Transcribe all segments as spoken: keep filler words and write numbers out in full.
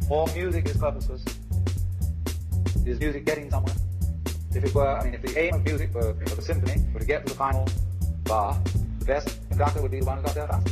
All music is purposeless. Is music getting somewhere? If it were, I mean, if the aim of music were, for the symphony were to get to the final bar, the best conductor would be the one who got there fast.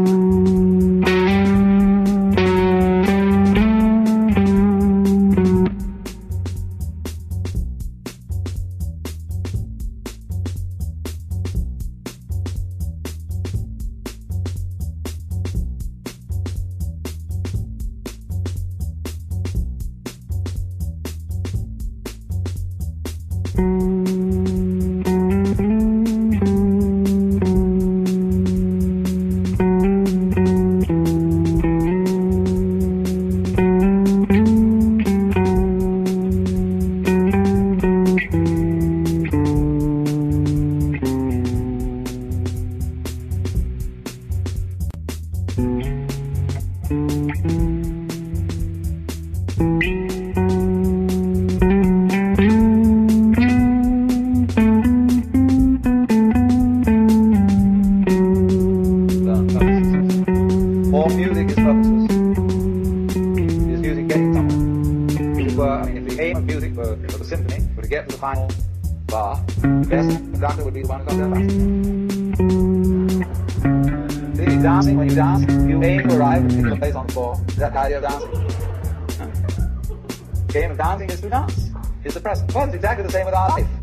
All music is purposeless. Is music getting somewhere? If it were, I mean, if the aim of music were for the symphony were to get to the final bar, the best conductor would be the one who got there fast. See, dancing, when you dance, you aim to arrive at a particular place on the floor. Is that the idea of dancing? The game of dancing is to dance. It's the present. Well, it's exactly the same with our life.